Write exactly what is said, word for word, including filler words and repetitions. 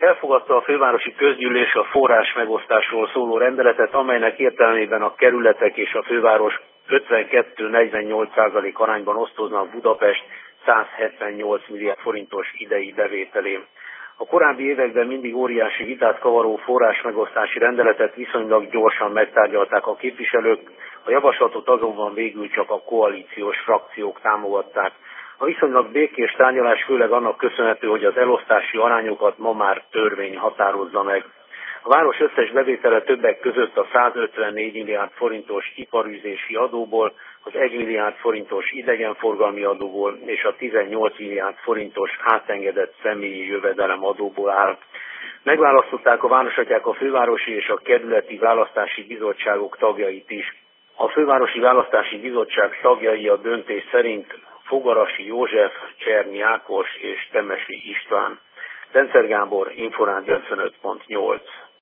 Elfogadta a fővárosi közgyűlés a forrás megosztásról szóló rendeletet, amelynek értelmében a kerületek és a főváros ötvenkettő negyvennyolc százalék arányban osztoznak Budapest százhetvennyolc milliárd forintos idei bevételén. A korábbi években mindig óriási vitát kavaró forrásmegosztási rendeletet viszonylag gyorsan megtárgyalták a képviselők, a javaslatot azonban végül csak a koalíciós frakciók támogatták. A viszonylag békés tárgyalás főleg annak köszönhető, hogy az elosztási arányokat ma már törvény határozza meg. A város összes bevétele többek között a százötvennégy milliárd forintos iparűzési adóból, az egy milliárd forintos idegenforgalmi adóból és a tizennyolc milliárd forintos átengedett személyi jövedelem adóból áll. Megválasztották a városatyák a fővárosi és a kerületi választási bizottságok tagjait is. A fővárosi választási bizottság tagjai a döntés szerint Fogarasi József, Csernyi Ákos és Temesi István. Rendszer Gábor, Inforádió ötvenöt pont nyolc.